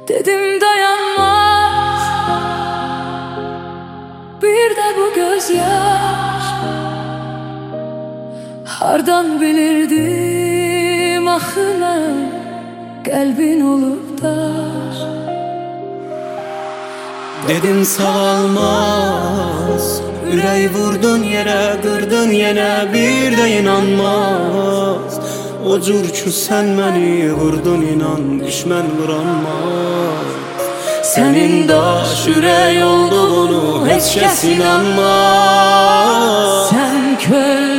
Dedim dayanmaz, bir de bu gözyaş. Hardan bilirdim axına, qəlbin olub daş. Dedim sağalmaz, ürək vurdun yerə, qırdın yenə, bir də inanmaz. O cür ki sən məni vurdun, inan düşmən vuranmaz. Sənin daş ürək olduğunu heç kəs inanmaz. Sən köl